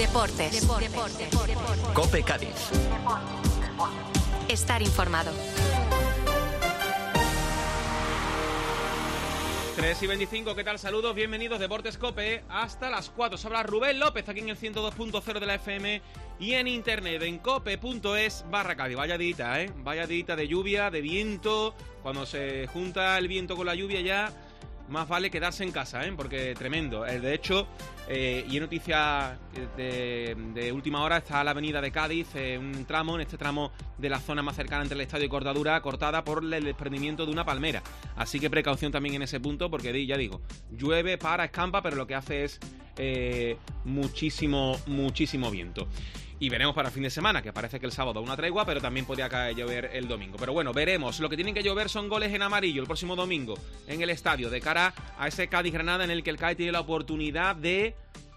Deportes. COPE Cádiz. Estar informado. 3:25, ¿qué tal? Saludos, bienvenidos Deportes COPE hasta las 4. Se habla Rubén López aquí en el 102.0 de la FM y en internet en cope.es/Cádiz. Vaya dita, vaya dita de lluvia, de viento. Cuando se junta el viento con la lluvia ya más vale quedarse en casa, porque tremendo. De hecho, y en noticias de última hora, está la avenida de Cádiz, en este tramo de la zona más cercana entre el estadio y Cortadura, cortada por el desprendimiento de una palmera. Así que precaución también en ese punto, porque ya digo, llueve, escampa, pero lo que hace es muchísimo viento. Y veremos para el fin de semana, que parece que el sábado una tregua, pero también podría caer llover el domingo. Pero bueno, veremos. Lo que tienen que llover son goles en amarillo el próximo domingo en el estadio, de cara a ese Cádiz-Granada en el que el Cádiz tiene la oportunidad de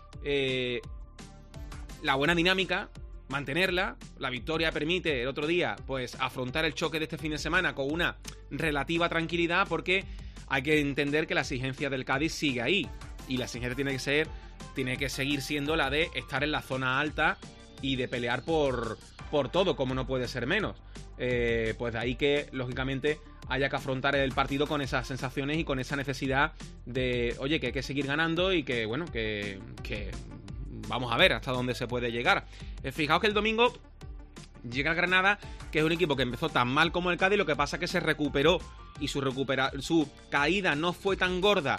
la buena dinámica, mantenerla. La victoria permite el otro día pues afrontar el choque de este fin de semana con una relativa tranquilidad, porque hay que entender que la exigencia del Cádiz sigue ahí. Y la exigencia tiene que seguir siendo la de estar en la zona alta y de pelear por todo, como no puede ser menos. Pues de ahí que, lógicamente, haya que afrontar el partido con esas sensaciones y con esa necesidad de, oye, que hay que seguir ganando y que, bueno, que vamos a ver hasta dónde se puede llegar. Fijaos que el domingo llega el Granada, que es un equipo que empezó tan mal como el Cádiz, lo que pasa es que se recuperó y su caída no fue tan gorda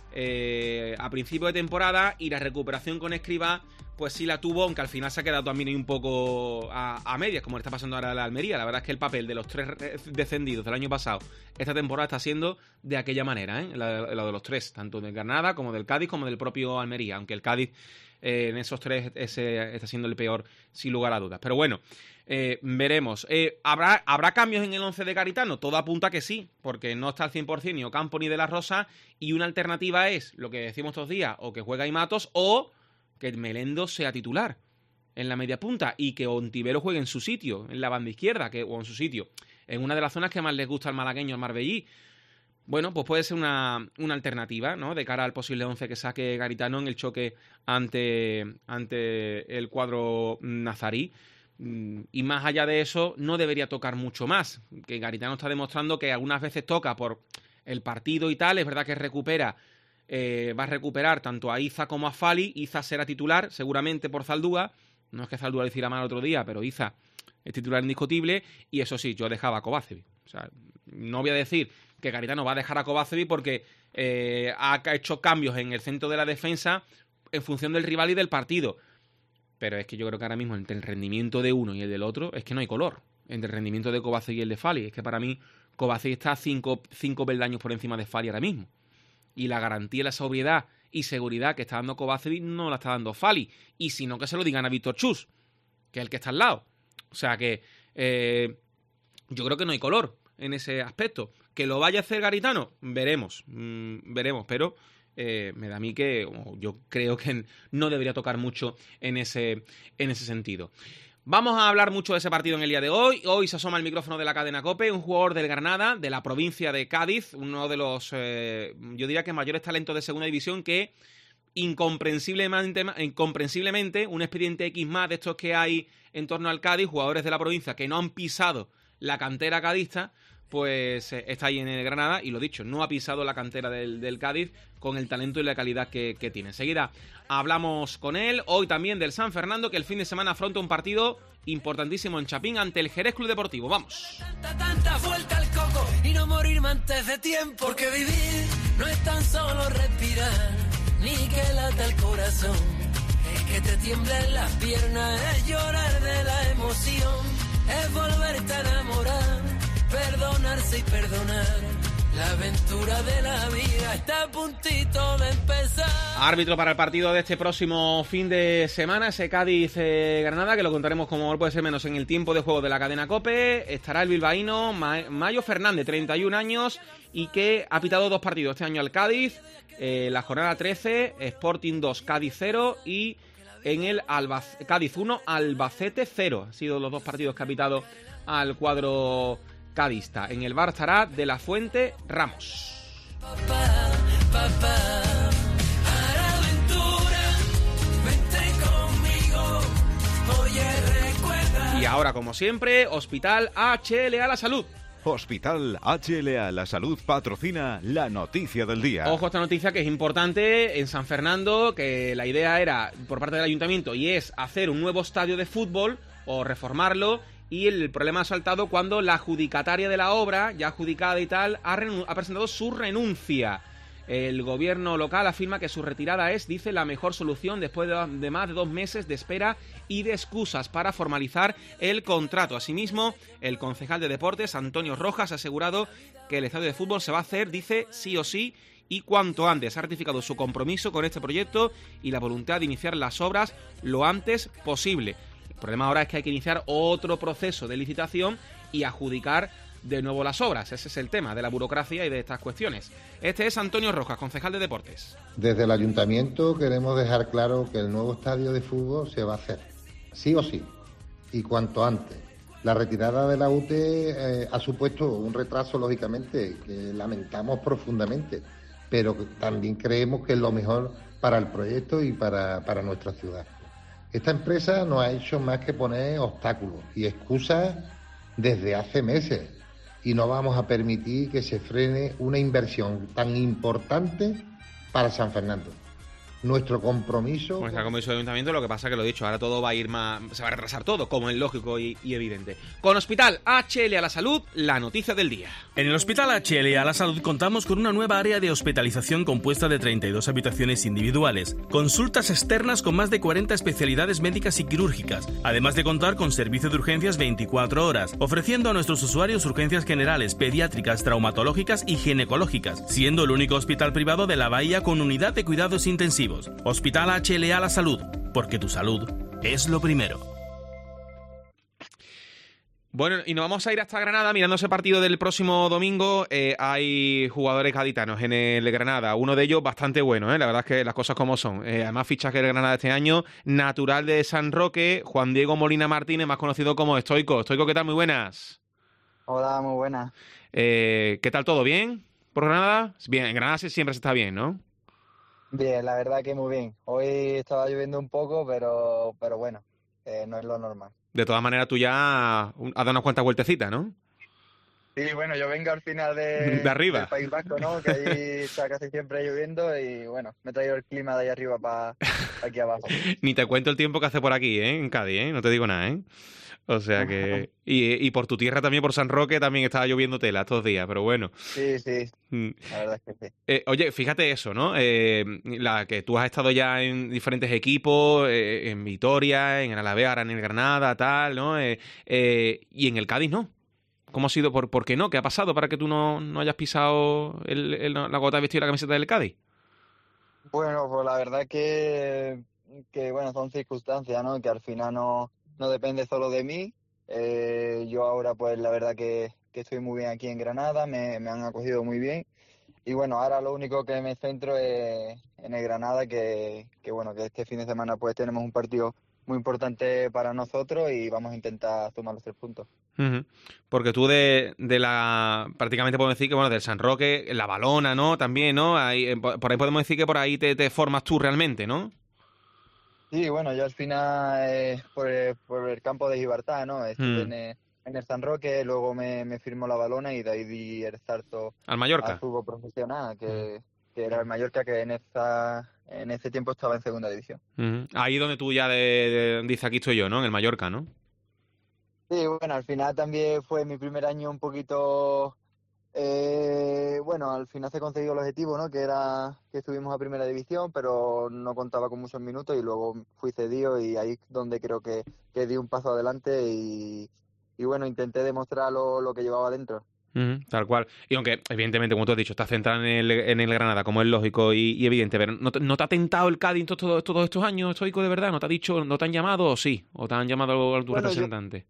a principio de temporada, y la recuperación con Escribá pues sí la tuvo, aunque al final se ha quedado también un poco a medias, como le está pasando ahora a la Almería. La verdad es que el papel de los 3 descendidos del año pasado, esta temporada está siendo de aquella manera, la de los 3, tanto del Granada como del Cádiz como del propio Almería, aunque el Cádiz en esos 3 está siendo el peor sin lugar a dudas. Pero bueno, veremos. ¿Habrá cambios en el 11 de Garitano? Todo apunta que sí, porque no está al 100% ni Ocampo ni De la Rosa, y una alternativa es, lo que decimos estos días, o que juega Matos o que Melendo sea titular en la media punta y que Ontivero juegue en su sitio, en la banda izquierda, o en su sitio, en una de las zonas que más les gusta al malagueño, al marbellí. Bueno, pues puede ser una alternativa, ¿no?, de cara al posible 11 que saque Garitano en el choque ante el cuadro nazarí. Y más allá de eso, no debería tocar mucho más. Que Garitano está demostrando que algunas veces toca por el partido y tal. Es verdad que va a recuperar tanto a Iza como a Fali. Iza será titular, seguramente por Zaldúa. No es que Zaldúa lo hiciera mal el otro día, pero Iza es titular indiscutible. Y eso sí, yo dejaba a Kovacevic. O sea, no voy a decir que Garitano va a dejar a Kovacevic porque ha hecho cambios en el centro de la defensa en función del rival y del partido. Pero es que yo creo que ahora mismo entre el rendimiento de uno y el del otro es que no hay color. Entre el rendimiento de Kovacevic y el de Fali. Es que para mí Kovacevic está 5 peldaños por encima de Fali ahora mismo. Y la garantía, la sobriedad y seguridad que está dando Kovacevic no la está dando Fali. Y si no, que se lo digan a Víctor Chus, que es el que está al lado. O sea que yo creo que no hay color en ese aspecto. ¿Que lo vaya a hacer Garitano? Veremos, pero me da a mí que yo creo que no debería tocar mucho en ese sentido. Vamos a hablar mucho de ese partido en el día de hoy. Hoy se asoma al micrófono de la cadena COPE un jugador del Granada, de la provincia de Cádiz, uno de los, yo diría que mayores talentos de segunda división, que incomprensiblemente un expediente X más de estos que hay en torno al Cádiz, jugadores de la provincia que no han pisado la cantera cadista, pues está ahí en el Granada, y lo dicho, no ha pisado la cantera del Cádiz con el talento y la calidad que tiene. Enseguida hablamos con él, hoy también del San Fernando, que el fin de semana afronta un partido importantísimo en Chapín ante el Jerez Club Deportivo. Vamos. Tanta vuelta al coco y no morirme antes de tiempo, porque vivir no es tan solo respirar, ni que lata el corazón, es que te tiemblen las piernas, es llorar de la emoción, es volverte a enamorar, perdonarse y perdonar. La aventura de la vida está a puntito de empezar. Árbitro para el partido de este próximo fin de semana, ese Cádiz-Granada, que lo contaremos como puede ser menos en el tiempo de juego de la cadena COPE. Estará el bilbaíno Mayo Fernández, 31 años, y que ha pitado 2 partidos este año al Cádiz. La jornada 13, Sporting 2, Cádiz 0, y en el Cádiz 1, Albacete 0. Han sido los 2 partidos que ha pitado al cuadro cadista. En el bar estará De la Fuente Ramos. Papá, papá, a la aventura, vente conmigo ahora, como siempre, Hospital HLA La Salud. Hospital HLA La Salud patrocina la noticia del día. Ojo a esta noticia que es importante en San Fernando, que la idea era por parte del ayuntamiento y es hacer un nuevo estadio de fútbol o reformarlo, y el problema ha saltado cuando la adjudicataria de la obra, ya adjudicada y tal, ha presentado su renuncia. El gobierno local afirma que su retirada es, dice, la mejor solución después de más de 2 meses de espera y de excusas para formalizar el contrato. Asimismo, el concejal de deportes, Antonio Rojas, ha asegurado que el estadio de fútbol se va a hacer, dice, sí o sí y cuanto antes. Ha ratificado su compromiso con este proyecto y la voluntad de iniciar las obras lo antes posible. El problema ahora es que hay que iniciar otro proceso de licitación y adjudicar de nuevo las obras. Ese es el tema de la burocracia y de estas cuestiones. Este es Antonio Rojas, concejal de deportes. Desde el ayuntamiento queremos dejar claro que el nuevo estadio de fútbol se va a hacer, sí o sí, y cuanto antes. La retirada de la UTE ha supuesto un retraso, lógicamente, que lamentamos profundamente, pero también creemos que es lo mejor para el proyecto y para nuestra ciudad. Esta empresa no ha hecho más que poner obstáculos y excusas desde hace meses, y no vamos a permitir que se frene una inversión tan importante para San Fernando. Nuestro compromiso... Pues el compromiso del ayuntamiento, lo que pasa que lo he dicho, ahora todo va a ir más... se va a retrasar todo, como es lógico y evidente. Con Hospital HLA La Salud, la noticia del día. En el Hospital HLA La Salud contamos con una nueva área de hospitalización compuesta de 32 habitaciones individuales, consultas externas con más de 40 especialidades médicas y quirúrgicas, además de contar con servicio de urgencias 24 horas, ofreciendo a nuestros usuarios urgencias generales, pediátricas, traumatológicas y ginecológicas, siendo el único hospital privado de la Bahía con unidad de cuidados intensivos. Hospital HLA La Salud, porque tu salud es lo primero. Bueno, y nos vamos a ir hasta Granada mirando ese partido del próximo domingo. Hay jugadores gaditanos en el Granada, uno de ellos bastante bueno, la verdad es que las cosas como son. Además, fichaje del Granada este año, natural de San Roque, Juan Diego Molina Martínez, más conocido como Stoico. Stoico, ¿qué tal? Muy buenas. Hola, muy buenas. ¿Qué tal todo? ¿Bien por Granada? Bien, en Granada siempre se está bien, ¿no? Bien, la verdad que muy bien. Hoy estaba lloviendo un poco, pero bueno, no es lo normal. De todas maneras, tú ya has dado unas cuantas vueltecitas, ¿no? Sí, bueno, yo vengo al final de arriba. del País Vasco, ¿no? Que ahí está casi siempre lloviendo y bueno, me he traído el clima de ahí arriba para aquí abajo. Ni te cuento el tiempo que hace por aquí, en Cádiz, no te digo nada, O sea que... Y por tu tierra también, por San Roque, también estaba lloviendo tela estos días, pero bueno. Sí, la verdad es que sí. Oye, fíjate eso, ¿no? La que tú has estado ya en diferentes equipos, en Vitoria, en el Alavés, ahora en el Granada, tal, ¿no? Y en el Cádiz, ¿no? ¿Cómo ha sido? ¿Por qué no? ¿Qué ha pasado para que tú no hayas pisado la gota de vestir y la camiseta del Cádiz? Bueno, pues la verdad que bueno, son circunstancias, ¿no? Que al final no depende solo de mí. Yo ahora, pues la verdad que estoy muy bien aquí en Granada, me han acogido muy bien. Y bueno, ahora lo único que me centro es en el Granada, que bueno, que este fin de semana pues tenemos un partido muy importante para nosotros y vamos a intentar sumar los 3 puntos. Uh-huh. Porque tú prácticamente podemos decir que, bueno, del San Roque, la Balona, ¿no? También, ¿no? Por ahí podemos decir que por ahí te formas tú realmente, ¿no? Sí, bueno, yo al final por el campo de Gibraltar, ¿no? Estuve en el San Roque, luego me firmó la Balona y de ahí di el salto al Mallorca, al fútbol profesional, que era el Mallorca, que en ese tiempo estaba en segunda división. Ahí donde tú ya dices aquí estoy yo, ¿no? En el Mallorca, ¿no? Sí, bueno, al final también fue mi primer año un poquito... bueno, al final se consiguió el objetivo, ¿no? Que era que estuvimos a primera división, pero no contaba con muchos minutos y luego fui cedido y ahí es donde creo que di un paso adelante y bueno, intenté demostrar lo que llevaba dentro. Tal cual. Y aunque, evidentemente, como tú has dicho, estás centrado en el Granada, como es lógico y evidente, pero ¿no te ha tentado el Cádiz todos estos años, Stoico, de verdad? ¿No te ha dicho, no te han llamado o sí? ¿O te han llamado a tu representante?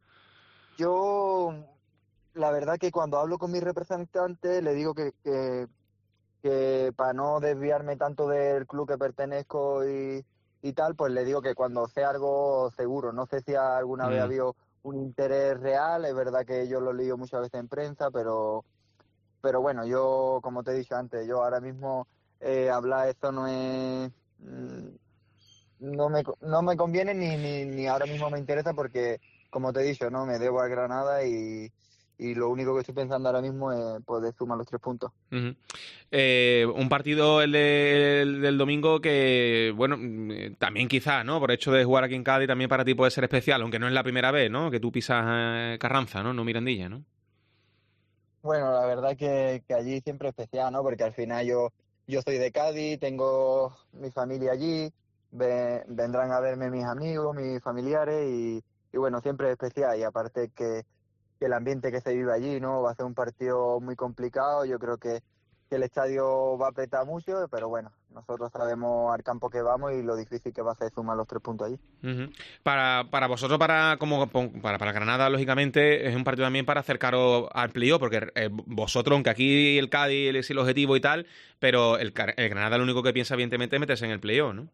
Yo la verdad que cuando hablo con mi representante le digo que para no desviarme tanto del club que pertenezco y tal, pues le digo que cuando sea algo seguro. No sé si alguna vez ha habido un interés real, es verdad que yo lo he leído muchas veces en prensa, pero bueno, yo, como te he dicho antes, yo ahora mismo hablar esto no es... no me conviene ni ahora mismo me interesa porque como te he dicho, ¿no? Me debo al Granada y lo único que estoy pensando ahora mismo es poder sumar los 3 puntos. Uh-huh. Un partido del domingo que, bueno, también quizás, ¿no? Por hecho de jugar aquí en Cádiz también para ti puede ser especial, aunque no es la primera vez, ¿no? Que tú pisas Carranza, ¿no? No Mirandilla, ¿no? Bueno, la verdad que allí siempre es especial, ¿no? Porque al final yo soy de Cádiz, tengo mi familia allí, vendrán a verme mis amigos, mis familiares y bueno, siempre es especial. Y aparte que el ambiente que se vive allí, ¿no? Va a ser un partido muy complicado. Yo creo que el estadio va a apretar mucho, pero bueno, nosotros sabemos al campo que vamos y lo difícil que va a ser sumar los 3 puntos allí. Uh-huh. Para vosotros, para Granada, lógicamente, es un partido también para acercaros al playoff, porque vosotros, aunque aquí el Cádiz es el objetivo y tal, pero el Granada lo único que piensa, evidentemente, es meterse en el playoff, ¿no?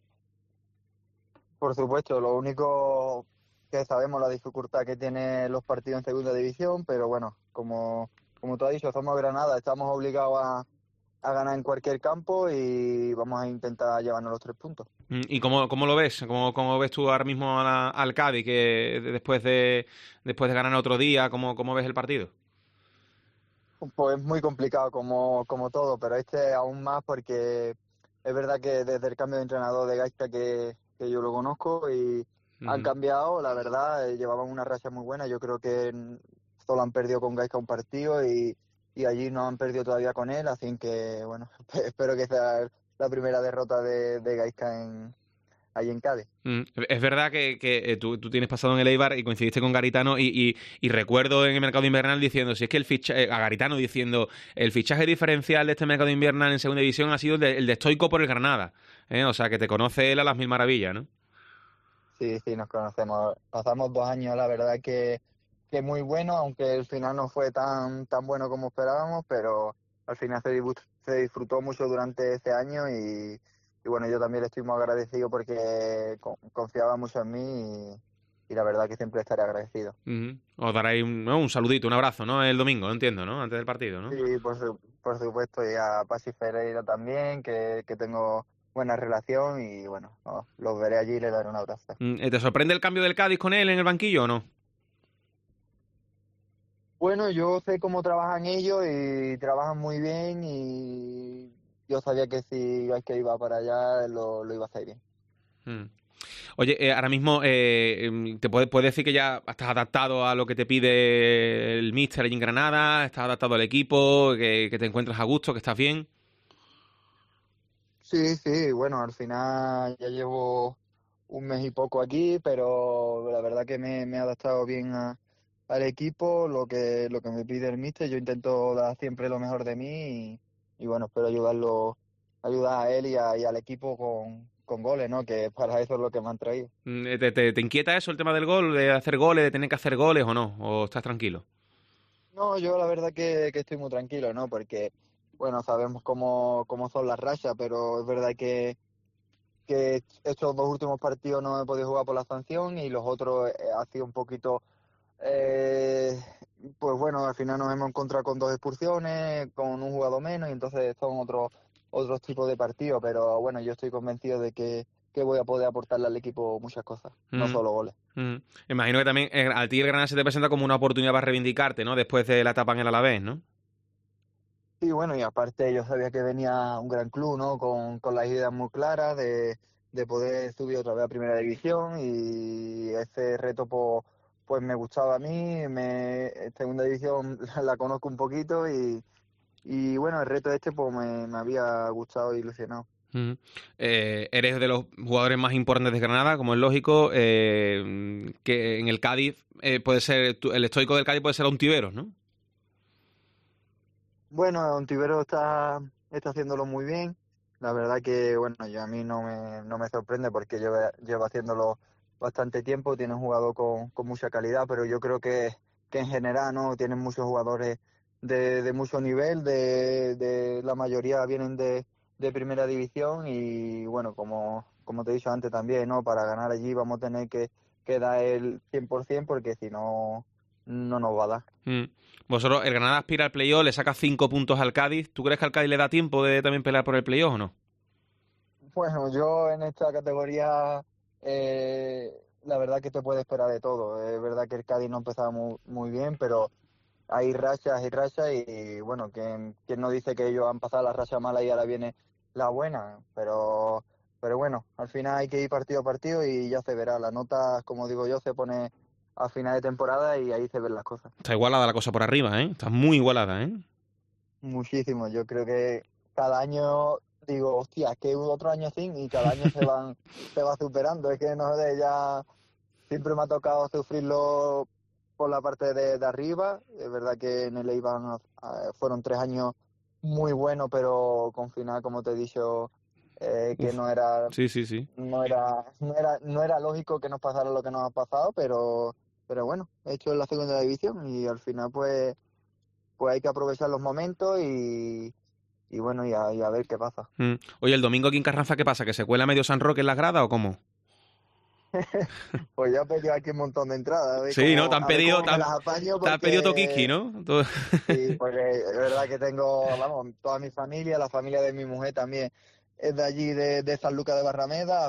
Por supuesto, lo único que sabemos la dificultad que tienen los partidos en segunda división, pero bueno, como tú has dicho, somos Granada, estamos obligados a ganar en cualquier campo y vamos a intentar llevarnos los 3 puntos. ¿Y cómo lo ves? ¿Cómo ves tú ahora mismo al Cádiz, que después de ganar otro día, cómo ves el partido? Pues muy complicado como todo, pero aún más porque es verdad que desde el cambio de entrenador de Gaisca que yo lo conozco y han cambiado, la verdad, llevaban una racha muy buena. Yo creo que solo han perdido con Gaisca un partido y allí no han perdido todavía con él, así que bueno, espero que sea la primera derrota de Gaisca ahí en Cádiz. Es verdad que tú tienes pasado en el Eibar y coincidiste con Garitano y recuerdo en el mercado invernal diciendo, si es que a Garitano diciendo, el fichaje diferencial de este mercado invernal en segunda división ha sido el de Stoico por el Granada, o sea que te conoce él a las mil maravillas, ¿no? Sí, nos conocemos. Pasamos 2 años, la verdad que muy bueno, aunque el final no fue tan bueno como esperábamos, pero al final se disfrutó mucho durante ese año y bueno, yo también le estoy muy agradecido porque confiaba mucho en mí y la verdad que siempre estaré agradecido. Uh-huh. Os daréis un saludito, un abrazo, ¿no? El domingo, entiendo, ¿no? Antes del partido, ¿no? Sí, por supuesto, y a Pachi Ferreira también, que tengo buena relación y bueno, los veré allí y les daré un abrazo. ¿Te sorprende el cambio del Cádiz con él en el banquillo o no? Bueno, yo sé cómo trabajan ellos y trabajan muy bien y yo sabía que si que iba para allá lo iba a hacer bien. Oye, ahora mismo te puedes decir que ya estás adaptado a lo que te pide el míster allí en Granada, estás adaptado al equipo, que te encuentras a gusto, que estás bien. Sí, bueno, al final ya llevo un mes y poco aquí, pero la verdad que me he adaptado bien al equipo, lo que me pide el míster. Yo intento dar siempre lo mejor de mí y bueno, espero ayudar a él y al equipo con goles, ¿no? Que para eso es lo que me han traído. ¿Te inquieta eso, el tema del gol, de hacer goles, de tener que hacer goles o no? ¿O estás tranquilo? No, yo la verdad que estoy muy tranquilo, ¿no? Porque, bueno, sabemos cómo son las rachas, pero es verdad que estos 2 últimos partidos no he podido jugar por la sanción y los otros ha sido un poquito... pues bueno, al final nos hemos encontrado con 2 expulsiones, con un jugador menos y entonces son otros tipos de partidos, pero bueno, yo estoy convencido de que voy a poder aportarle al equipo muchas cosas, no solo goles. Imagino que también a ti el Granada se te presenta como una oportunidad para reivindicarte, ¿no? Después de la etapa en el Alavés, ¿no? Sí, bueno, y aparte yo sabía que venía un gran club, ¿no? Con las ideas muy claras de poder subir otra vez a Primera División y ese reto pues me gustaba a mí, Segunda División la conozco un poquito y bueno, el reto pues me había gustado e ilusionado. Eres de los jugadores más importantes de Granada, como es lógico, que en el Cádiz puede ser, el estoico del Cádiz puede ser Ontiveros, ¿no? Bueno, Ontiveros está haciéndolo muy bien. La verdad que, bueno, a mí no me sorprende porque lleva haciéndolo bastante tiempo. Tiene un jugador con mucha calidad, pero yo creo que en general no tienen muchos jugadores de mucho nivel. De la mayoría vienen de Primera División y, bueno, como te he dicho antes también, ¿no? Para ganar allí vamos a tener que dar el 100% porque si no nos va a dar. Vosotros, el Granada aspira al playoff, le saca 5 puntos al Cádiz. ¿Tú crees que al Cádiz le da tiempo de también pelear por el playoff o no? Bueno, yo en esta categoría la verdad que te puede esperar de todo. Es verdad que el Cádiz no empezaba muy bien, pero hay rachas y bueno, quien no dice que ellos han pasado la racha mala y ahora viene la buena, pero bueno, al final hay que ir partido a partido y ya se verá. La nota, como digo yo, se pone a final de temporada y ahí se ven las cosas. Está igualada la cosa por arriba, ¿eh? Está muy igualada, ¿eh? Muchísimo. Yo creo que cada año digo, hostia, es que otro año sin y cada año se va superando. Es que no sé, ya siempre me ha tocado sufrirlo por la parte de arriba. Es verdad que en el Eibar fueron 3 años muy buenos, pero con final, como te he dicho, que no era Sí. no era lógico que nos pasara lo que nos ha pasado, pero bueno, he hecho en la segunda división y al final pues hay que aprovechar los momentos y bueno, y a ver qué pasa. Oye, el domingo aquí en Carranza, ¿qué pasa? ¿Que se cuela medio San Roque en las gradas o cómo? Pues ya he pedido aquí un montón de entradas. Sí, ¿no? Te han pedido Toquiski, ¿no? Sí, porque es verdad que tengo, vamos, toda mi familia, la familia de mi mujer también es de allí, de San Lucas de Barrameda.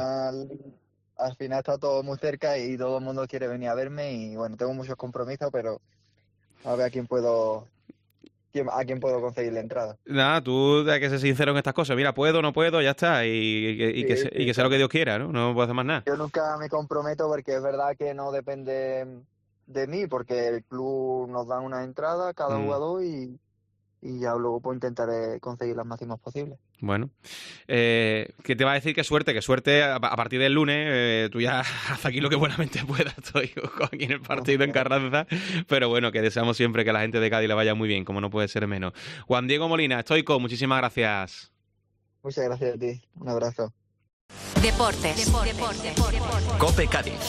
Al final está todo muy cerca y todo el mundo quiere venir a verme y bueno, tengo muchos compromisos, pero a ver a quién puedo conseguir la entrada. Nada, tú hay que ser sincero en estas cosas. Mira, puedo, no puedo, ya está. Y que sea lo que Dios quiera, ¿no? No puedo hacer más nada. Yo nunca me comprometo porque es verdad que no depende de mí, porque el club nos da una entrada cada jugador y ya luego pues intentaré conseguir las máximas posibles. Bueno, ¿qué te va a decir? Que suerte a partir del lunes, tú ya haz aquí lo que buenamente puedas, estoy aquí en el partido en Carranza, pero bueno, que deseamos siempre que a la gente de Cádiz le vaya muy bien, como no puede ser menos. Juan Diego Molina, Stoico, muchísimas gracias. Muchas gracias a ti, un abrazo. Deportes. COPE Cádiz.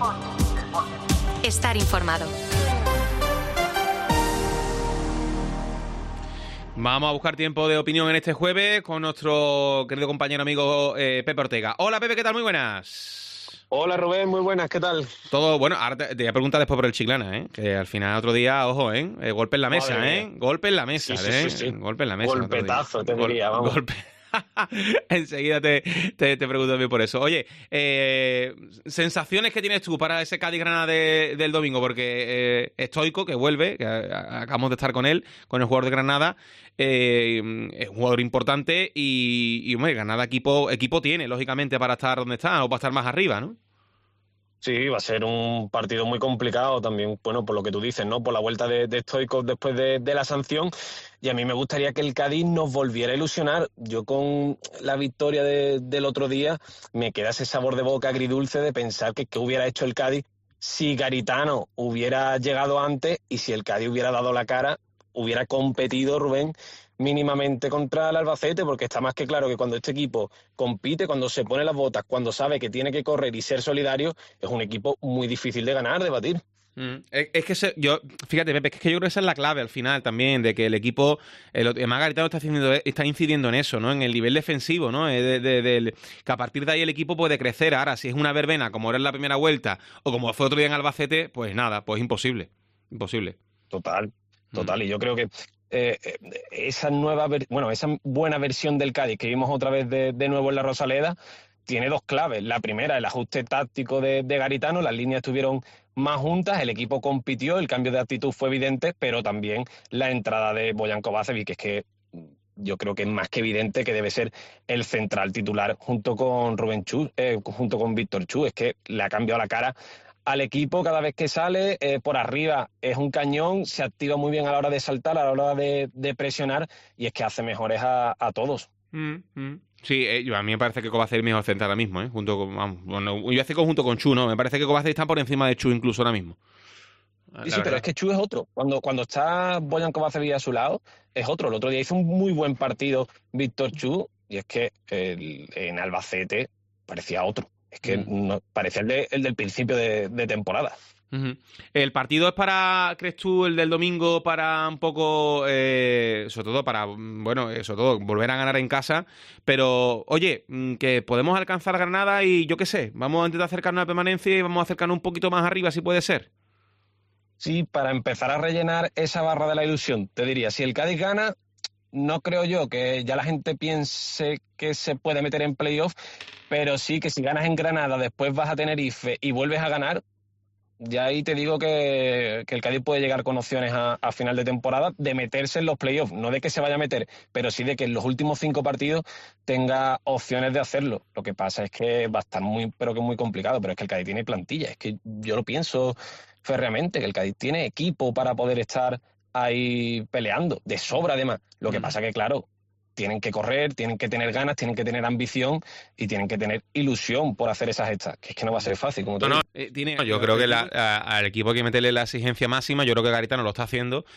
Estar informado. Vamos a buscar tiempo de opinión en este jueves con nuestro querido compañero amigo Pepe Ortega. Hola Pepe, ¿qué tal? Muy buenas. Hola Rubén, muy buenas, ¿qué tal? Todo bueno, ahora te voy a preguntar después por el Chiclana, que al final otro día, ojo, golpe en la mesa, golpe en la mesa, sí. Golpe en la mesa. Golpetazo, te diría, vamos. Golpe. Enseguida te pregunto también por eso. Oye, sensaciones que tienes tú para ese Cádiz-Granada del domingo, porque Stoico, que vuelve, que acabamos de estar con él, con el jugador de Granada, es un jugador importante y hombre, Granada equipo tiene, lógicamente, para estar donde está o para estar más arriba, ¿no? Sí, va a ser un partido muy complicado también, bueno, por lo que tú dices, ¿no? Por la vuelta de Stoichkov después de la sanción. Y a mí me gustaría que el Cádiz nos volviera a ilusionar. Yo con la victoria del otro día me queda ese sabor de boca agridulce de pensar que qué hubiera hecho el Cádiz si Garitano hubiera llegado antes y si el Cádiz hubiera dado la cara, hubiera competido, Rubén, mínimamente contra el Albacete, porque está más que claro que cuando este equipo compite, cuando se pone las botas, cuando sabe que tiene que correr y ser solidario, es un equipo muy difícil de ganar, de batir. Es que fíjate, Pepe, es que yo creo que esa es la clave al final también, de que el equipo, además Garitano está incidiendo en eso, ¿no? En el nivel defensivo, ¿no? Que a partir de ahí el equipo puede crecer. Ahora, si es una verbena como era en la primera vuelta o como fue otro día en Albacete, pues nada, pues imposible. Total. Y yo creo que esa buena versión del Cádiz que vimos otra vez de nuevo en la Rosaleda tiene 2 claves. La primera, el ajuste táctico de Garitano, las líneas estuvieron más juntas, el equipo compitió, el cambio de actitud fue evidente, pero también la entrada de Bojan Kovacevic, que es que yo creo que es más que evidente que debe ser el central titular junto con junto con Víctor Chu. Es que le ha cambiado la cara al equipo cada vez que sale, por arriba es un cañón, se activa muy bien a la hora de saltar, a la hora de presionar, y es que hace mejores a todos. Sí, a mí me parece que Kovacevic es mejor central ahora mismo, junto con, yo hace conjunto con Chu, ¿no? Me parece que Kovacevic está por encima de Chu incluso ahora mismo. Sí, pero es que Chu es otro. Cuando está Bojan Kovacevic a su lado, es otro. El otro día hizo un muy buen partido Víctor Chu, y es que en Albacete parecía otro. Es que no, parecía el del principio de temporada. El partido es crees tú, el del domingo, para un poco, sobre todo volver a ganar en casa, pero oye, que podemos alcanzar Granada y yo qué sé, vamos a intentar acercarnos a la permanencia y vamos a acercarnos un poquito más arriba, si puede ser. Sí, para empezar a rellenar esa barra de la ilusión, te diría, si el Cádiz gana, no creo yo que ya la gente piense que se puede meter en playoff, pero sí que si ganas en Granada, después vas a Tenerife y vuelves a ganar, ya ahí te digo que el Cádiz puede llegar con opciones a final de temporada de meterse en los playoffs, no de que se vaya a meter, pero sí de que en los últimos 5 partidos tenga opciones de hacerlo. Lo que pasa es que va a estar pero que muy complicado, pero es que el Cádiz tiene plantilla, es que yo lo pienso férreamente, que el Cádiz tiene equipo para poder estar ahí peleando, de sobra además. Lo que pasa que, claro, tienen que correr, tienen que tener ganas, tienen que tener ambición y tienen que tener ilusión por hacer esas gestas, que es que no va a ser fácil, como te digo. Yo creo que al equipo hay que meterle la exigencia máxima. Yo creo que Garitano lo está haciendo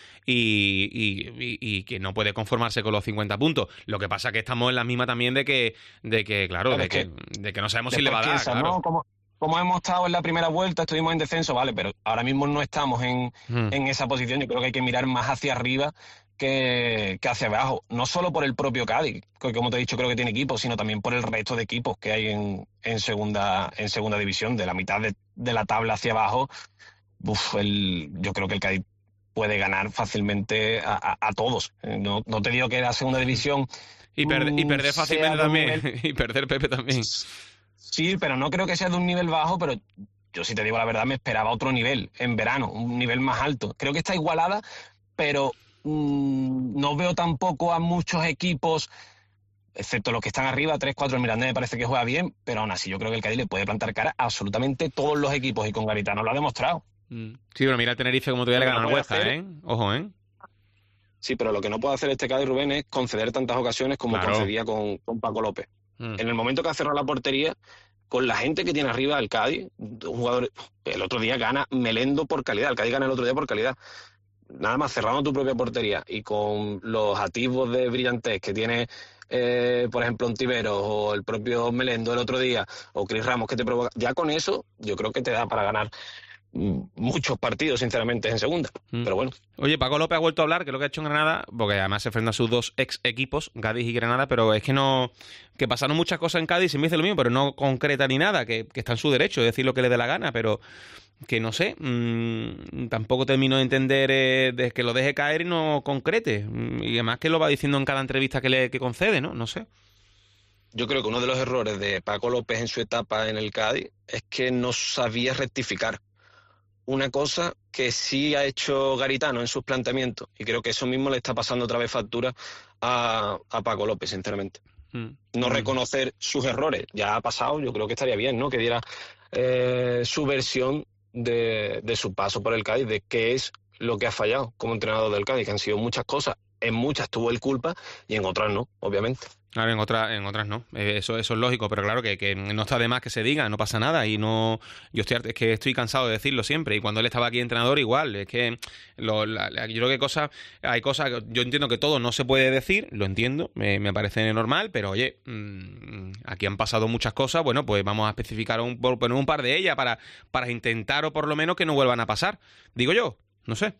y que no puede conformarse con los 50 puntos. Lo que pasa es que estamos en la misma también de que no sabemos si le va a dar. Claro. ¿No? Como hemos estado en la primera vuelta, estuvimos en descenso, vale, pero ahora mismo no estamos en esa posición. Yo creo que hay que mirar más hacia arriba que hacia abajo. No solo por el propio Cádiz, que como te he dicho creo que tiene equipo, sino también por el resto de equipos que hay en segunda división. De la mitad de la tabla hacia abajo, yo creo que el Cádiz puede ganar fácilmente a todos. No te digo que la segunda división... Y perder fácilmente también. Y perder Pepe también. Sí, pero no creo que sea de un nivel bajo, pero yo si te digo la verdad me esperaba otro nivel en verano, un nivel más alto. Creo que está igualada, pero no veo tampoco a muchos equipos, excepto los que están arriba, 3-4, el Mirandés me parece que juega bien, pero aún así yo creo que el Cádiz le puede plantar cara a absolutamente todos los equipos y con Garitano lo ha demostrado. Sí, pero mira el Tenerife como todavía le ganan al Huesca, ¿eh? Ojo, ¿eh? Sí, pero lo que no puede hacer este Cádiz, Rubén, es conceder tantas ocasiones como concedía con Paco López. En el momento que ha cerrado la portería, con la gente que tiene arriba el Cádiz, un jugador, el otro día gana Melendo por calidad, el Cádiz gana el otro día por calidad. Nada más cerrando tu propia portería y con los atisbos de brillantez que tiene, por ejemplo, Ontiveros o el propio Melendo el otro día, o Cris Ramos que te provoca, ya con eso yo creo que te da para ganar muchos partidos, sinceramente, en segunda. Pero bueno. Oye, Paco López ha vuelto a hablar, que es lo que ha hecho en Granada, porque además se enfrenta a sus 2 ex equipos, Cádiz y Granada, pero es que pasaron muchas cosas en Cádiz y me dice lo mismo, pero no concreta ni nada, que está en su derecho de decir lo que le dé la gana, pero que no sé, tampoco termino de entender de que lo deje caer y no concrete, y además que lo va diciendo en cada entrevista que concede, ¿no? No sé. Yo creo que uno de los errores de Paco López en su etapa en el Cádiz es que no sabía rectificar. Una cosa que sí ha hecho Garitano en sus planteamientos, y creo que eso mismo le está pasando otra vez factura a Paco López, sinceramente. No reconocer sus errores, ya ha pasado, yo creo que estaría bien, ¿no? Que diera su versión de su paso por el Cádiz, de qué es lo que ha fallado como entrenador del Cádiz, que han sido muchas cosas, en muchas tuvo el culpa y en otras no, obviamente. Claro, en otras no. Eso es lógico, pero claro que no está de más que se diga, no pasa nada y no. Es que estoy cansado de decirlo siempre y cuando él estaba aquí entrenador igual. Es que yo creo que hay cosas que yo entiendo que todo no se puede decir, lo entiendo, me parece normal, pero oye, aquí han pasado muchas cosas, bueno, pues vamos a especificar poner un par de ellas para intentar o por lo menos que no vuelvan a pasar. Digo yo, no sé.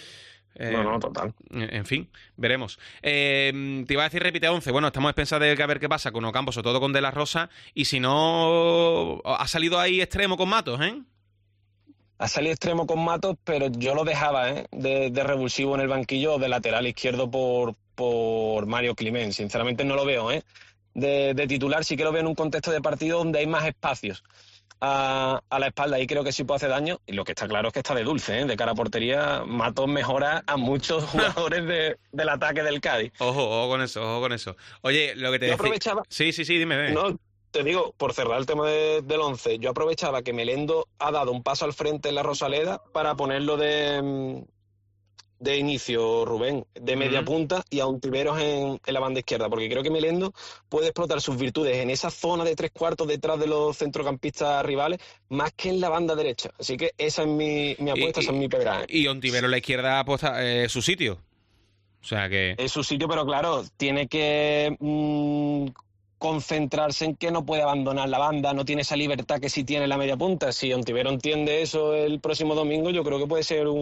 No, total. En fin, veremos. Te iba a decir repite 11. Bueno, estamos pensando de que a ver qué pasa con Ocampo, sobre todo con De La Rosa. Y si no, ha salido ahí extremo con Matos, ¿eh? Ha salido extremo con Matos, pero yo lo dejaba de revulsivo en el banquillo de lateral izquierdo por Mario Climent. Sinceramente no lo veo, de titular. Sí que lo veo en un contexto de partido donde hay más espacios a la espalda, y creo que sí puede hacer daño, y lo que está claro es que está de dulce, de cara a portería. Matos mejora a muchos jugadores del ataque del Cádiz. Ojo con eso. Oye, lo que te decía... aprovechaba... Sí, dime. No, te digo, por cerrar el tema del 11, yo aprovechaba que Melendo ha dado un paso al frente en la Rosaleda para ponerlo de inicio, Rubén, de media punta, y a Ontiveros en la banda izquierda, porque creo que Melendo puede explotar sus virtudes en esa zona de 3/4 detrás de los centrocampistas rivales, más que en la banda derecha. Así que esa es mi apuesta, esa es mi pedra. Y Ontiveros en la izquierda apuesta su sitio. O sea que... Es su sitio, pero claro, tiene que concentrarse en que no puede abandonar la banda, no tiene esa libertad que sí tiene la media punta. Si Ontiveros entiende eso el próximo domingo, yo creo que puede ser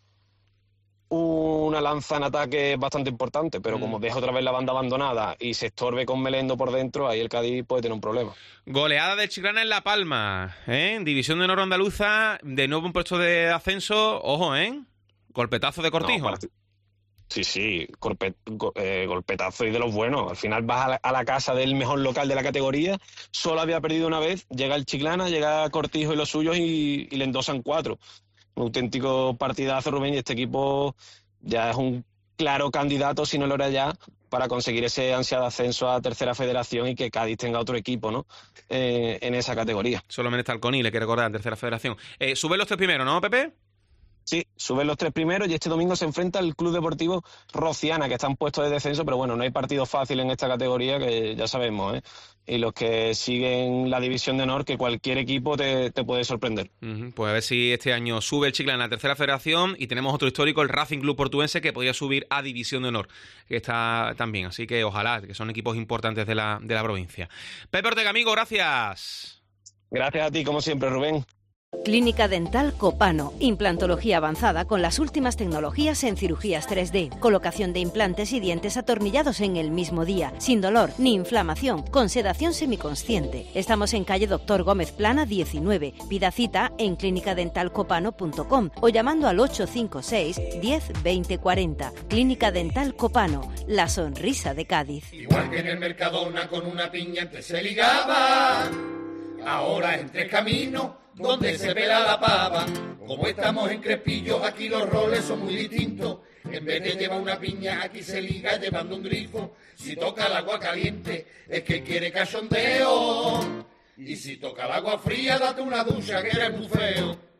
una lanza en ataque bastante importante, pero como deja otra vez la banda abandonada y se estorbe con Melendo por dentro, ahí el Cádiz puede tener un problema. Goleada del Chiclana en La Palma, División de Honor andaluza, de nuevo un puesto de ascenso, ojo, golpetazo de Cortijo. Sí, golpetazo y de los buenos. Al final vas a la casa del mejor local de la categoría, solo había perdido una vez, llega el Chiclana, llega Cortijo y los suyos y le endosan 4. Un auténtico partidazo, Rubén, y este equipo ya es un claro candidato, si no lo era ya, para conseguir ese ansiado ascenso a Tercera Federación y que Cádiz tenga otro equipo, ¿no? En esa categoría. Solamente está el CONI, le quiero recordar, en Tercera Federación. Suben los 3 primeros, ¿no, Pepe? Sí, suben los 3 primeros y este domingo se enfrenta el Club Deportivo Rociana, que está en puesto de descenso, pero bueno, no hay partido fácil en esta categoría, que ya sabemos, ¿eh? Y los que siguen la División de Honor, que cualquier equipo te puede sorprender. Pues a ver si este año sube el Chiclana a la Tercera Federación y tenemos otro histórico, el Racing Club Portuense, que podría subir a División de Honor, que está también. Así que ojalá, que son equipos importantes de la provincia. Pepe Ortega, amigo, gracias. Gracias a ti, como siempre, Rubén. Clínica Dental Copano, implantología avanzada con las últimas tecnologías en cirugías 3D, colocación de implantes y dientes atornillados en el mismo día, sin dolor ni inflamación, con sedación semiconsciente. Estamos en calle Doctor Gómez Plana 19. Pida cita en clinicadentalcopano.com o llamando al 856 10 20 40. Clínica Dental Copano, la sonrisa de Cádiz. Igual que en el Mercadona con una piña antes se ligaba, ahora en Tres Caminos donde se pela la pava. Como estamos en Crespillos, aquí los roles son muy distintos. En vez de llevar una piña, aquí se liga llevando un grifo. Si toca el agua caliente, es que quiere cachondeo. Y si toca el agua fría, date una ducha, que eres muy feo.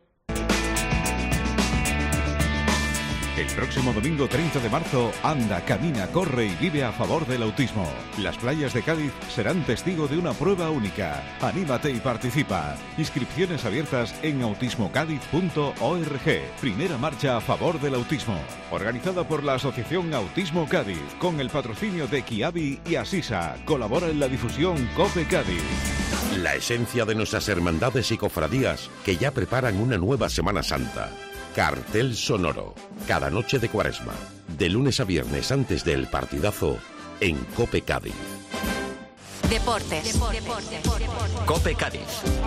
El próximo domingo 30 de marzo, anda, camina, corre y vive a favor del autismo. Las playas de Cádiz serán testigo de una prueba única. Anímate y participa. Inscripciones abiertas en autismocádiz.org. Primera marcha a favor del autismo. Organizada por la Asociación Autismo Cádiz, con el patrocinio de Kiabi y Asisa. Colabora en la difusión COPE Cádiz. La esencia de nuestras hermandades y cofradías que ya preparan una nueva Semana Santa. Cartel sonoro, cada noche de Cuaresma, de lunes a viernes antes del partidazo, en COPE Cádiz. Deportes. COPE Cádiz.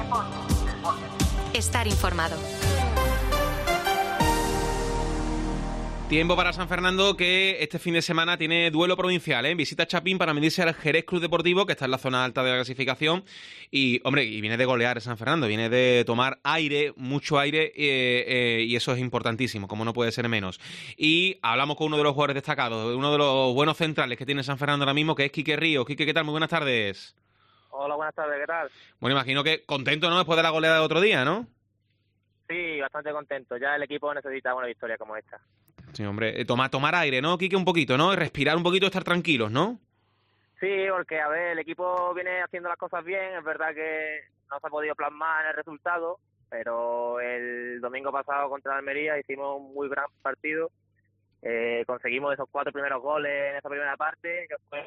Estar informado. Tiempo para San Fernando, que este fin de semana tiene duelo provincial, ¿eh? Visita Chapín para medirse al Jerez Club Deportivo, que está en la zona alta de la clasificación. Y, hombre, y viene de golear San Fernando, viene de tomar aire, mucho aire, y eso es importantísimo, como no puede ser menos. Y hablamos con uno de los jugadores destacados, uno de los buenos centrales que tiene San Fernando ahora mismo, que es Quique Ríos. Quique, ¿qué tal? Muy buenas tardes. Hola, buenas tardes, ¿qué tal? Bueno, imagino que contento, ¿no?, después de la goleada de otro día, ¿no? Sí, bastante contento. Ya el equipo necesita una victoria como esta. Sí, hombre, tomar aire, ¿no, Quique? Un poquito, ¿no? Respirar un poquito, estar tranquilos, ¿no? Sí, porque, a ver, el equipo viene haciendo las cosas bien. Es verdad que no se ha podido plasmar en el resultado, pero el domingo pasado contra Almería hicimos un muy gran partido. Conseguimos esos 4 primeros goles en esa primera parte, que fue...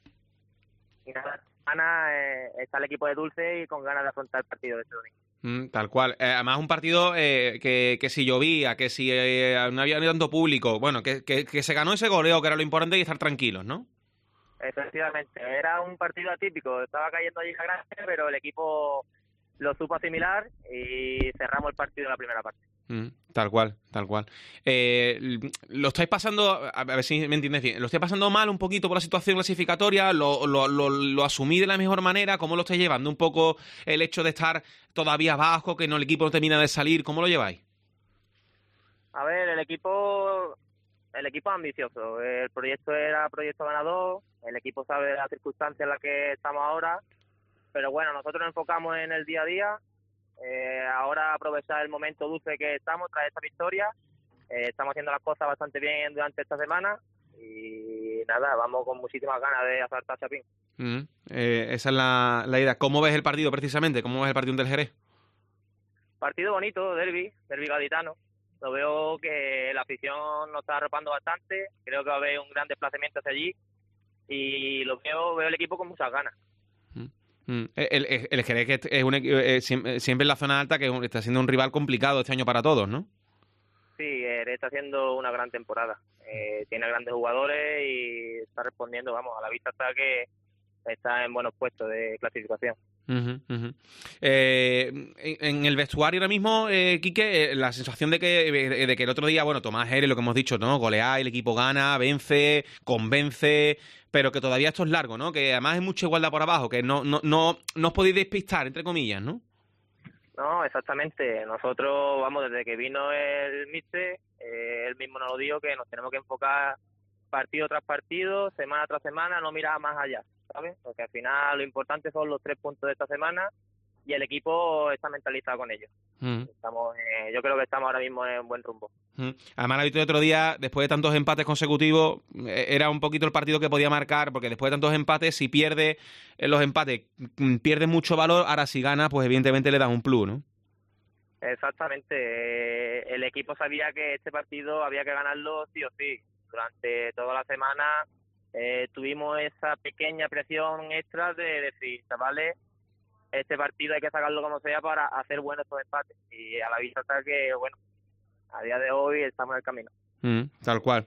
Y nada, está el equipo de Dulce y con ganas de afrontar el partido de este domingo. Tal cual. Además, un partido que si llovía, que si no había ni tanto público, bueno, que se ganó ese goleo, que era lo importante, y estar tranquilos, ¿no? Efectivamente, era un partido atípico, estaba cayendo allí la grande, pero el equipo lo supo asimilar y cerramos el partido en la primera parte. Tal cual, tal cual. Lo estáis pasando, a ver si me entiendes bien, lo estáis pasando mal un poquito por la situación clasificatoria, lo asumí de la mejor manera, ¿cómo lo estáis llevando? Un poco el hecho de estar todavía abajo, que no, el equipo no termina de salir, ¿cómo lo lleváis? A ver, el equipo es ambicioso, el proyecto era proyecto ganador, el equipo sabe las circunstancias en las que estamos ahora, pero bueno, nosotros nos enfocamos en el día a día. Ahora aprovechar el momento dulce que estamos tras esta victoria. Estamos haciendo las cosas bastante bien durante esta semana y nada, vamos con muchísimas ganas de asaltar Chapín. Esa es la idea. ¿Cómo ves el partido precisamente? ¿Cómo ves el partido del Jerez? Partido bonito, derbi gaditano. Lo veo que la afición nos está arropando bastante. Creo que va a haber un gran desplazamiento hacia allí y veo el equipo con muchas ganas. El Jerez, que es siempre en la zona alta, que está siendo un rival complicado este año para todos, ¿no? Sí, está haciendo una gran temporada. Tiene grandes jugadores y está respondiendo, vamos, a la vista está que está en buenos puestos de clasificación. En el vestuario ahora mismo, Quique, la sensación de que el otro día, bueno, Tomás Heres, lo que hemos dicho, ¿no? Golea, el equipo gana, vence, convence, pero que todavía esto es largo, ¿no? Que además hay mucha igualdad por abajo, que no os podéis despistar, entre comillas, ¿no? No, exactamente. Nosotros, vamos, desde que vino el míster, él mismo nos lo dijo, que nos tenemos que enfocar partido tras partido, semana tras semana, no mirar más allá, ¿sabes? Porque al final lo importante son los 3 puntos de esta semana y el equipo está mentalizado con ellos. Estamos, yo creo que estamos ahora mismo en buen rumbo. Además, la victoria de otro día, después de tantos empates consecutivos, era un poquito el partido que podía marcar, porque después de tantos empates, si pierde los empates, pierde mucho valor. Ahora, si gana, pues evidentemente le das un plus, ¿no? Exactamente. El equipo sabía que este partido había que ganarlo sí o sí. Durante toda la semana tuvimos esa pequeña presión extra de decir, chavales, este partido hay que sacarlo como sea para hacer buenos estos empates. Y a la vista está que, bueno, a día de hoy estamos en el camino. Tal cual.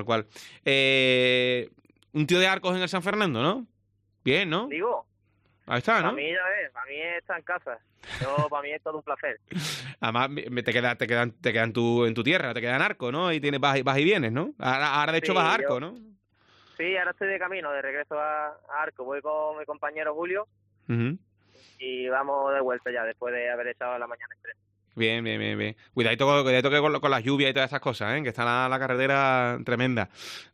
Un tío de Arcos en el San Fernando, ¿no? Bien, ¿no? Digo. Ahí está, ¿no? Para mí, ya ves, para mí está en casa. Para mí es todo un placer. Además, te quedan en tu tierra, te quedan Arcos, ¿no? Y vas y vienes, ¿no? Ahora de hecho vas a Arcos, ¿no? Sí, ahora estoy de camino, de regreso a Arcos. Voy con mi compañero Julio y vamos de vuelta ya, después de haber echado la mañana en tren. Bien. Cuidadito que con las lluvias y todas esas cosas, que está la carretera tremenda.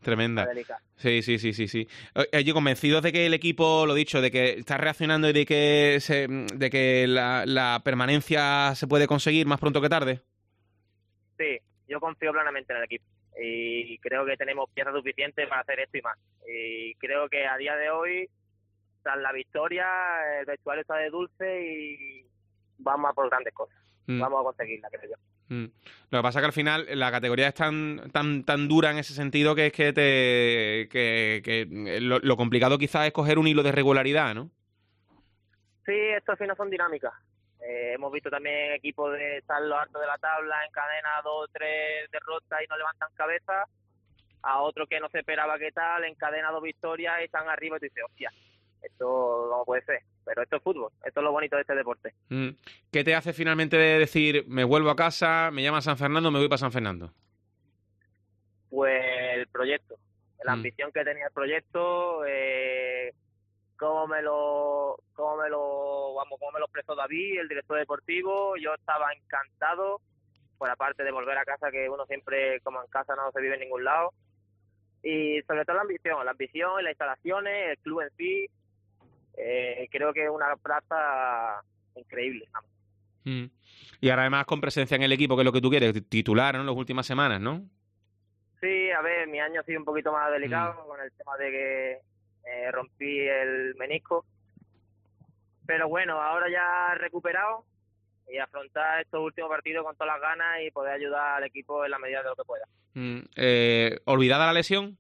Sí. Oye, convencidos de que el equipo, lo dicho, de que está reaccionando y de que la permanencia se puede conseguir más pronto que tarde. Sí, yo confío plenamente en el equipo y creo que tenemos piezas suficientes para hacer esto y más. Y creo que a día de hoy, tras la victoria, el vestuario está de dulce y vamos a por grandes cosas. Vamos a conseguirla, creo yo. Lo que pasa es que al final la categoría es tan dura en ese sentido que es que lo complicado quizás es coger un hilo de regularidad, ¿no? Sí, esto al final son dinámicas. Hemos visto también equipos de estar en lo alto de la tabla, encadena 2 o 3 derrotas y no levantan cabeza, a otro que no se esperaba que tal, encadena 2 victorias y están arriba y tú dices, hostia, esto no puede ser. Pero esto es fútbol, esto es lo bonito de este deporte. ¿Qué te hace finalmente de decir, me vuelvo a casa, me llama San Fernando, me voy para San Fernando? Pues el proyecto, la ambición que tenía el proyecto, cómo me lo expresó David, el director deportivo. Yo estaba encantado, por aparte de volver a casa, que uno siempre, como en casa, no se vive en ningún lado. Y sobre todo la ambición, las instalaciones, el club en sí. Creo que es una plaza increíble. Y ahora además con presencia en el equipo, que es lo que tú quieres, titular, ¿no? En las últimas semanas, ¿no? Sí, a ver, mi año ha sido un poquito más delicado con el tema de que rompí el menisco. Pero bueno, ahora ya he recuperado y afrontar estos últimos partidos con todas las ganas y poder ayudar al equipo en la medida de lo que pueda. ¿Olvidada la lesión?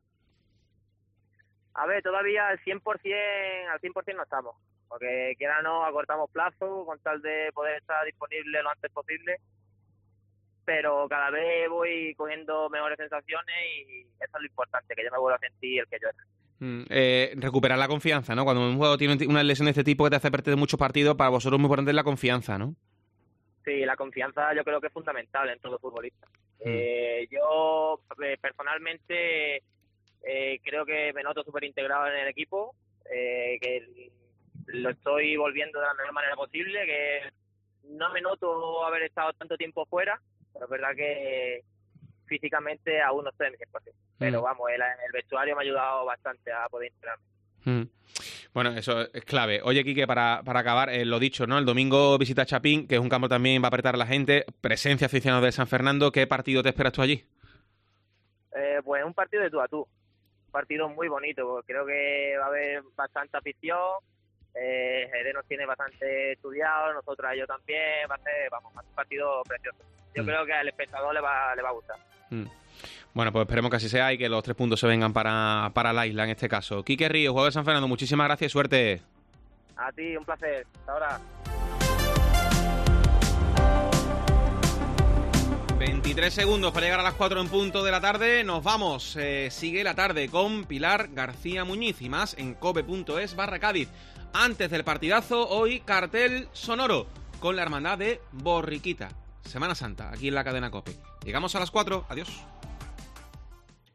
A ver, todavía al 100% no estamos, porque quiera no acortamos plazo con tal de poder estar disponible lo antes posible, pero cada vez voy cogiendo mejores sensaciones y eso es lo importante, que yo me vuelva a sentir el que yo era. Recuperar la confianza, ¿no? Cuando un jugador tiene una lesión de este tipo que te hace perder muchos partidos, para vosotros es muy importante la confianza, ¿no? Sí, la confianza yo creo que es fundamental en todo futbolista. Yo personalmente creo que me noto súper integrado en el equipo, que lo estoy volviendo de la mejor manera posible, que no me noto haber estado tanto tiempo fuera, pero es verdad que físicamente aún no estoy en mi 100%. Pero vamos, el vestuario me ha ayudado bastante a poder integrarme. Bueno, eso es clave. Oye, Quique, para acabar, lo dicho, ¿no? El domingo visita Chapín, que es un campo también va a apretar a la gente. Presencia aficionados de San Fernando. ¿Qué partido te esperas tú allí? Pues un partido de tú a tú. Un partido muy bonito. Creo que va a haber bastante afición. Jerez nos tiene bastante estudiado, nosotros a ellos también. Va a ser, un partido precioso. Yo creo que al espectador le va a gustar. Bueno, pues esperemos que así sea y que los 3 puntos se vengan para la isla en este caso. Quique Ríos, jugador de San Fernando, muchísimas gracias y suerte. A ti, un placer. Hasta ahora. 23 segundos para llegar a las 4 en punto de la tarde. Nos vamos. Sigue la tarde con Pilar García Muñiz y más en cope.es/Cádiz. Antes del partidazo, hoy cartel sonoro con la hermandad de Borriquita. Semana Santa, aquí en la cadena COPE. Llegamos a las 4. Adiós.